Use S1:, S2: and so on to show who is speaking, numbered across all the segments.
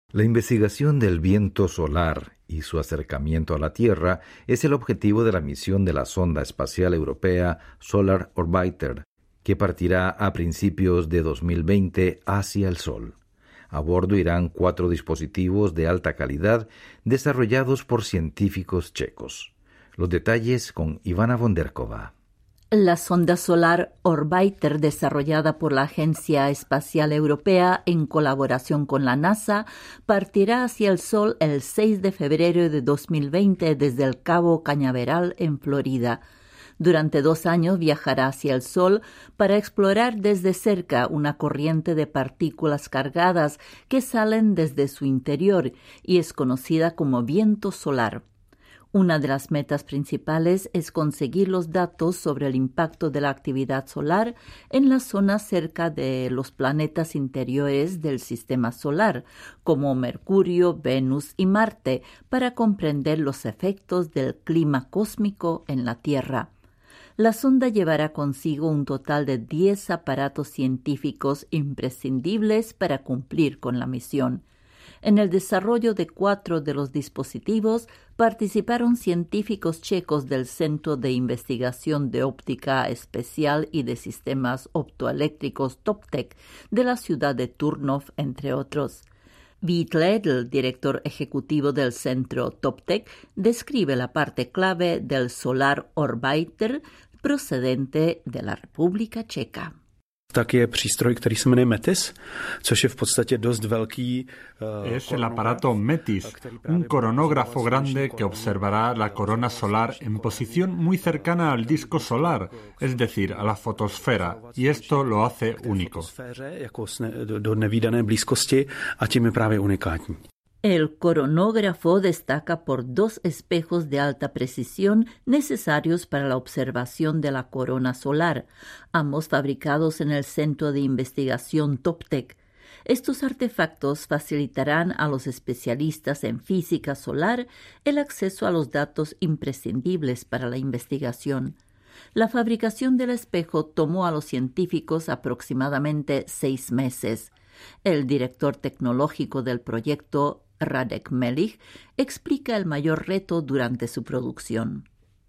S1: La investigación del viento solar y su acercamiento a la Tierra es el objetivo de la misión de la sonda espacial europea Solar Orbiter, que partirá a principios de 2020 hacia el Sol. A bordo irán 4 dispositivos de alta calidad desarrollados por científicos checos. Los detalles con Ivana Vonderkova.
S2: La sonda solar Orbiter, desarrollada por la Agencia Espacial Europea en colaboración con la NASA, partirá hacia el Sol el 6 de febrero de 2020 desde el Cabo Cañaveral en Florida. Durante 2 años viajará hacia el Sol para explorar desde cerca una corriente de partículas cargadas que salen desde su interior y es conocida como viento solar. Una de las metas principales es conseguir los datos sobre el impacto de la actividad solar en la zona cerca de los planetas interiores del sistema solar, como Mercurio, Venus y Marte, para comprender los efectos del clima cósmico en la Tierra. La sonda llevará consigo un total de 10 aparatos científicos imprescindibles para cumplir con la misión. En el desarrollo de 4 de los dispositivos participaron científicos checos del Centro de Investigación de Óptica Especial y de Sistemas Optoeléctricos TOPTEK de la ciudad de Turnov, entre otros. Vít Ledl, director ejecutivo del centro TOPTEK, describe la parte clave del Solar Orbiter procedente de la República Checa.
S3: Tak je přístroj, který se jmenuje METIS, což je v podstatě dost velký.
S4: Es el aparato METIS, un coronógrafo grande que observará la corona solar en posición muy cercana al disco solar, es decir, a la fotosfera, y esto lo hace único.
S3: Jako do nevídané blízkosti a tím je právě unikátní.
S2: El coronógrafo destaca por 2 espejos de alta precisión necesarios para la observación de la corona solar, ambos fabricados en el Centro de Investigación TOPTEK. Estos artefactos facilitarán a los especialistas en física solar el acceso a los datos imprescindibles para la investigación. La fabricación del espejo tomó a los científicos aproximadamente 6 meses. El director tecnológico del proyecto, Radek Melich, explica el mayor reto durante su producción.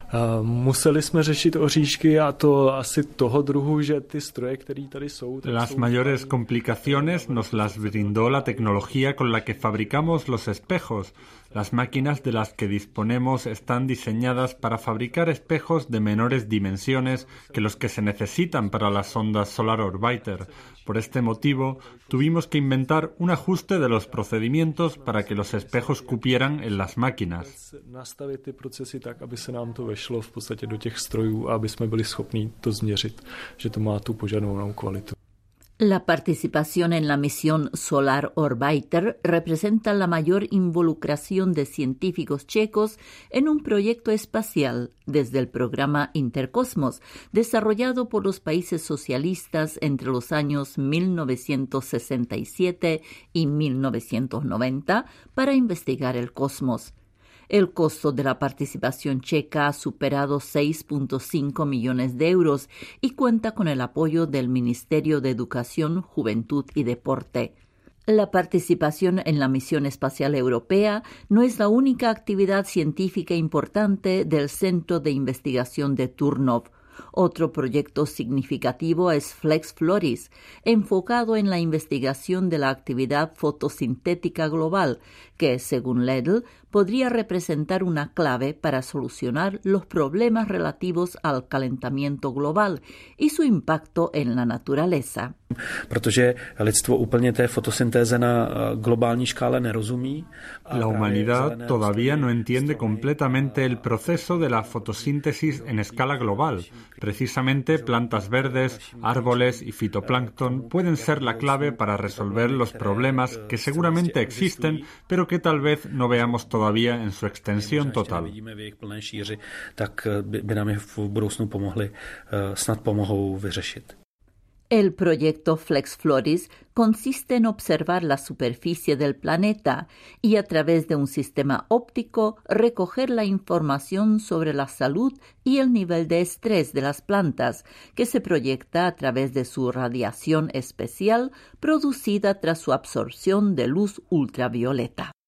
S3: Museli jsme řešit oříšky a to asi toho druhu, že ty stroje, které tady jsou...
S4: Las mayores complicaciones nos las brindó la tecnología con la que fabricamos los espejos. Las máquinas de las que disponemos están diseñadas para fabricar espejos de menores dimensiones que los que se necesitan para las sondas Solar Orbiter. Por este motivo, tuvimos que inventar un ajuste de los procedimientos para que los espejos cupieran en las máquinas.
S3: Nastavit ty procesy tak, aby se nám to vešlo v podstatě do těch strojů a aby jsme byli schopni to změřit, že to má tu požadovanou kvalitu.
S2: La participación en la misión Solar Orbiter representa la mayor involucración de científicos checos en un proyecto espacial desde el programa Intercosmos, desarrollado por los países socialistas entre los años 1967 y 1990 para investigar el cosmos. El costo de la participación checa ha superado 6.5 millones de euros y cuenta con el apoyo del Ministerio de Educación, Juventud y Deporte. La participación en la Misión Espacial Europea no es la única actividad científica importante del Centro de Investigación de Turnov. Otro proyecto significativo es Flex Floris, enfocado en la investigación de la actividad fotosintética global, que, según Ledl, podría representar una clave para solucionar los problemas relativos al calentamiento global y su impacto en la naturaleza.
S3: Protože lidstvo úplně té fotosyntéze na globální škále nerozumí.
S4: La humanidad todavía no entiende completamente el proceso de la fotosíntesis en escala global. Precisamente plantas verdes, árboles y fitoplancton pueden ser la clave para resolver los problemas que seguramente existen, pero que tal vez no veamos todavía en su extensión total.
S3: Tak by nám v budoucnu pomohli, snad pomohou vyřešit.
S2: El proyecto FlexFloris consiste en observar la superficie del planeta y a través de un sistema óptico recoger la información sobre la salud y el nivel de estrés de las plantas, que se proyecta a través de su radiación especial producida tras su absorción de luz ultravioleta.